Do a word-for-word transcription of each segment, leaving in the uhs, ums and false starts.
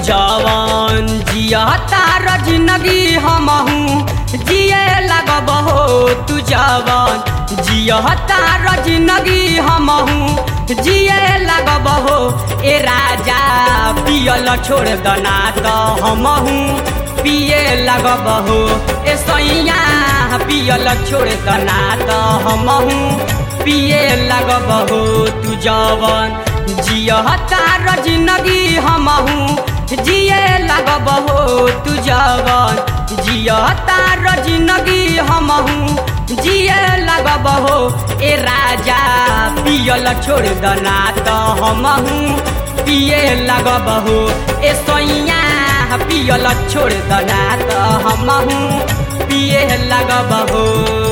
जवान जियता जिंदगी हमहू जिए लगब हो। तू जवान जियता जिंदगी हमहू जिए लगब हो। ए राजा पियल छोड़ दना तो हमहू पिए लगब हो। ए सैया पियल छोड़ दना तो हमहू पिए लगब हो। तू जवान जियता जिंदगी हमहू जिए लगब हो। तू जवान जियता जिंदगी हमहू जिए लगब हो। ए राजा पियल छोड़ दना तो हमहू पिए लगब हो। ए सैया पियल छोड़ दना तो हमहू पिए लगब हो।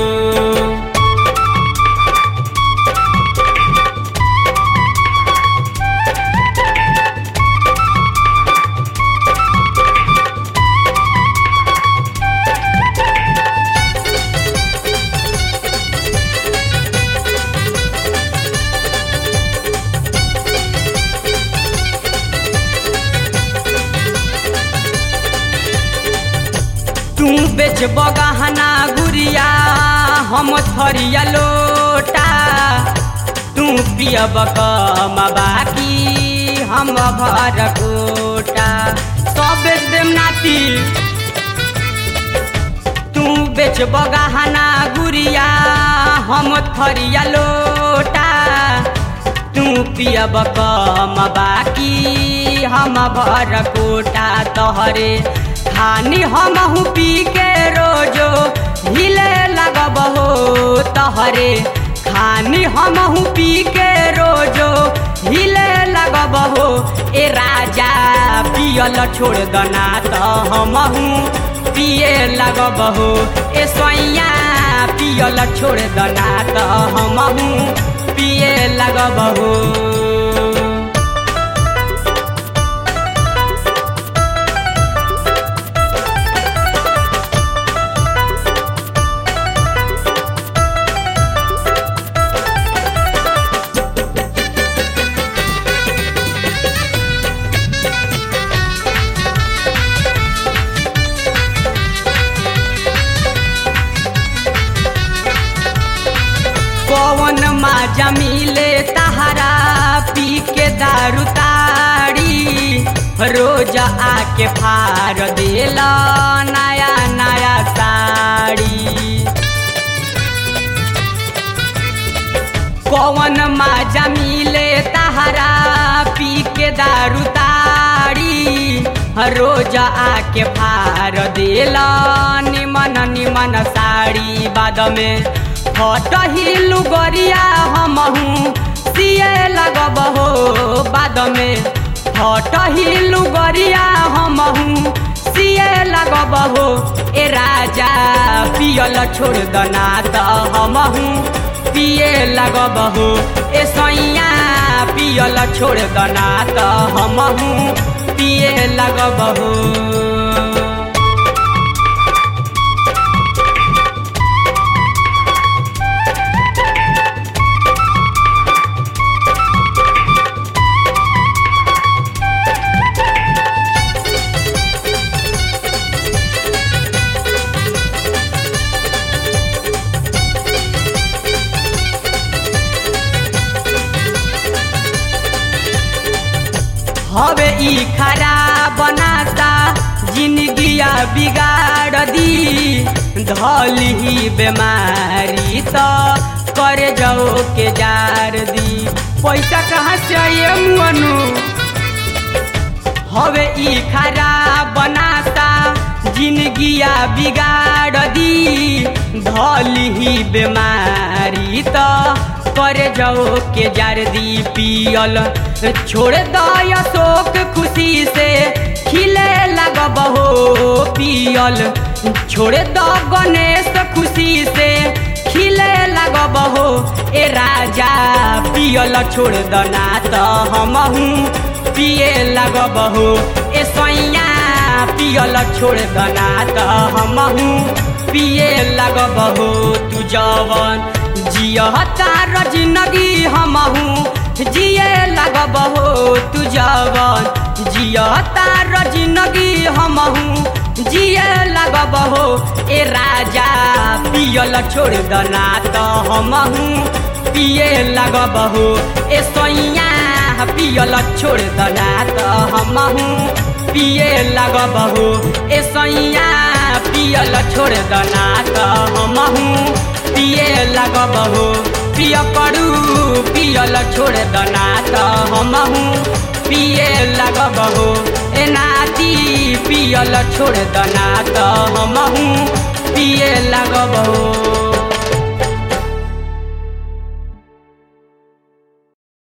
तू बेच बगहना गुड़िया हम थरिया लोटा। तू पियब कम बाकी हम भर कोटा। सब बेच देम नाती। तू बेच बगहना गुड़िया हम थरिया लोटा। तू पियब कम बाकी हम भर कोटा। तोहरे खानी हमहू पी के रोजो हिले लगब हो। तोहरे खानी हमहू पी के रोजो हिले लगब हो। ए राजा पियल छोड़ दना तो हमहू पिए लगब हो। ए सैया पियल छोड़ दना तो हमहू पिए लगब हो। कौन माजा मिले तहरा पी के दारू ताड़ी। रोज आके फार देला नया नया साड़ी। कौन माजा मिले तहरा पी के दारू ताड़ी। रोज आके फार देला निमन निमन साड़ी। बाद में फटही लुगरिया हमहू सिए लगब हो। बाद में फटही लुगरिया हमहू सिए लगब हो। ए राजा पियल छोड़ दना तो हमहू पिए लगब हो। ए सैया पियल छोड़ दना तो हमहू पिए लगब हो। हवे ई खराब बनाता जिंदगिया बिगाड़ दी। धली बीमारी तो कर जाओ के जार दी। पैसा कहाँ से आइए मुअनु। हवे ई खराब बनाता जिंदगिया बिगाड़ दी। धली बीमारी तो कर जाओ के जार दी। पियल छोड़ दय शोक खुशी से खिले लगब हो। पियल छोड़ द गणेश खुशी से खिले लगब हो। ए राजा पियल छोड़ दना तो हमहू पिए लगब हो। ए सैया पियल छोड़ दना तो हमहू पिए लगब हो। तू जवान जियता जिंदगी हमहू जिए लगब हो तू जवन जियता र जिंदगी हमहू जिए लगब हो ए राजा पियल छोड़ दना त हमहू पिए लगब हो ए सैया पियल छोड़ दना त हमहू पिए लगब हो ए सैया पियल छोड़ दना त हमहू पिए लगब हो पिय करू पियल छोड़ दना त हमहू पिए लगब हो ए नाती पियल छोड़ दना त हमहू पिए लगब हो।